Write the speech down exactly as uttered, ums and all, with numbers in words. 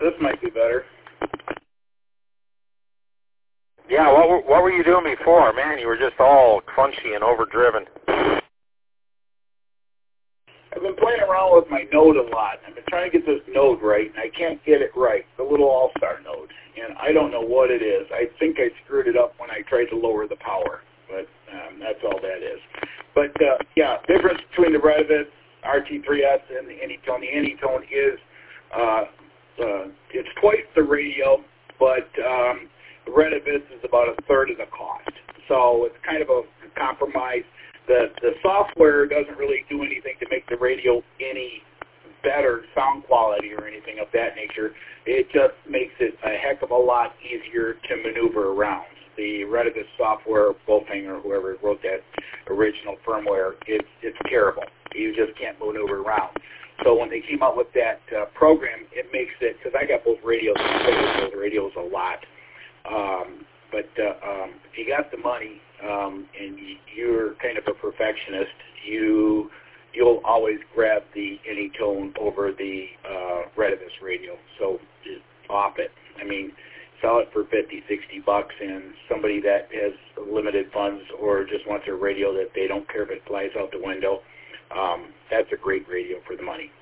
this might be better. Yeah, what were, what were you doing before? Man, you were just all crunchy and overdriven. I've been playing around with my node a lot. I've been trying to get this node right, and I can't get it right, the little all-star node. And I don't know what it is. I think I screwed it up when I tried to lower the power, but um, that's all that is. But, uh, yeah, difference between the Retevis R T three S and the Anytone. The Anytone is, uh, uh, it's twice the radio, but um, the Retevis is about a third of the cost. So it's kind of a compromise. The the software doesn't really do anything to make the radio any better sound quality or anything of that nature. It just makes it a heck of a lot easier to maneuver around. The Retevis software, Wolfgang or whoever wrote that original firmware, it's it's terrible. You just can't maneuver around. So when they came out with that uh, program, it makes it, because I got both radios, I play with those radios a lot. Um, but uh, um, if you got the money um, and you're kind of a perfectionist, you you'll always grab the Anytone over the uh, Retevis radio. So just off it. I mean, sell it for fifty, sixty bucks, and somebody that has limited funds or just wants a radio that they don't care if it flies out the window, um, that's a great radio for the money.